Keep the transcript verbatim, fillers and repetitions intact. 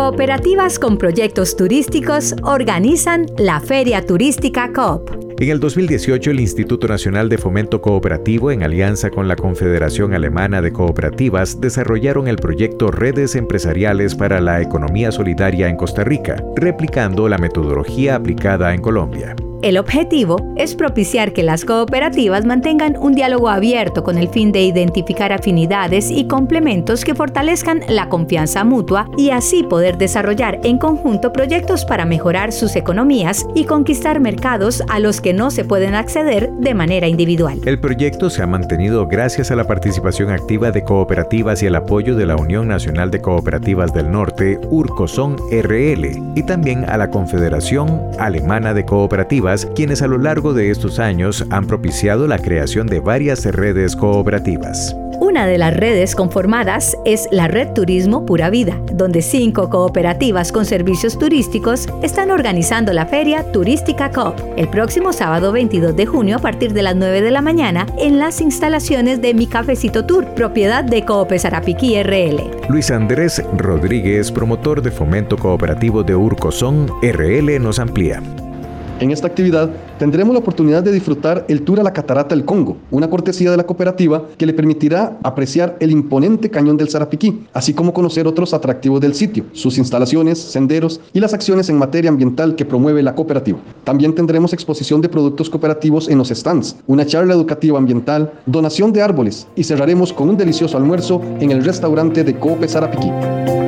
Cooperativas con proyectos turísticos organizan la Feria Turística Coop. En el dos mil dieciocho, el Instituto Nacional de Fomento Cooperativo, en alianza con la Confederación Alemana de Cooperativas, desarrollaron el proyecto Redes Empresariales para la Economía Solidaria en Costa Rica, replicando la metodología aplicada en Colombia. El objetivo es propiciar que las cooperativas mantengan un diálogo abierto con el fin de identificar afinidades y complementos que fortalezcan la confianza mutua y así poder desarrollar en conjunto proyectos para mejorar sus economías y conquistar mercados a los que no se pueden acceder de manera individual. El proyecto se ha mantenido gracias a la participación activa de cooperativas y el apoyo de la Unión Nacional de Cooperativas del Norte, Urcosón R L, y también a la Confederación Alemana de Cooperativas, quienes a lo largo de estos años han propiciado la creación de varias redes cooperativas. Una de las redes conformadas es la Red Turismo Pura Vida, donde cinco cooperativas con servicios turísticos están organizando la Feria Turística Coop el próximo sábado veintidós de junio a partir de las nueve de la mañana en las instalaciones de Mi Cafecito Tour, propiedad de Coop Sarapiquí R L. Luis Andrés Rodríguez, promotor de fomento cooperativo de Urcosón R L, nos amplía. En esta actividad tendremos la oportunidad de disfrutar el tour a la Catarata del Congo, una cortesía de la cooperativa que le permitirá apreciar el imponente cañón del Sarapiquí, así como conocer otros atractivos del sitio, sus instalaciones, senderos y las acciones en materia ambiental que promueve la cooperativa. También tendremos exposición de productos cooperativos en los stands, una charla educativa ambiental, donación de árboles y cerraremos con un delicioso almuerzo en el restaurante de Coop Sarapiquí.